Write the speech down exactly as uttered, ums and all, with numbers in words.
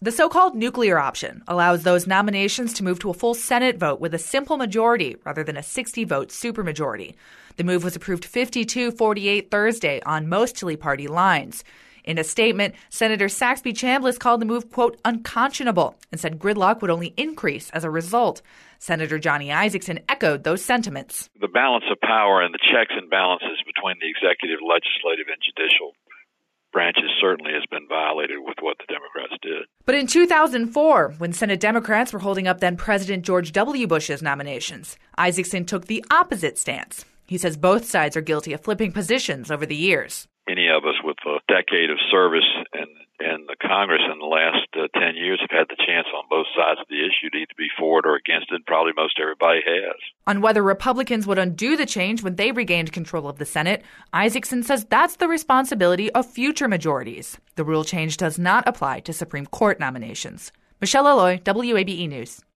The so-called nuclear option allows those nominations to move to a full Senate vote with a simple majority rather than a sixty-vote supermajority. The move was approved fifty-two forty-eight Thursday on mostly party lines. In a statement, Senator Saxby Chambliss called the move, quote, unconscionable, and said gridlock would only increase as a result. Senator Johnny Isakson echoed those sentiments. The balance of power and the checks and balances between the executive, legislative, and judicial branches certainly has been violated with what the Democrats did. But in two thousand four, when Senate Democrats were holding up then-President George W. Bush's nominations, Isakson took the opposite stance. He says both sides are guilty of flipping positions over the years. Any of us with a decade of service in, in the Congress in the last uh, ten years have had the chance on both sides of the issue to either be for it or against it. Probably most everybody has. On whether Republicans would undo the change when they regained control of the Senate, Isakson says that's the responsibility of future majorities. The rule change does not apply to Supreme Court nominations. Michelle Alloy, W A B E News.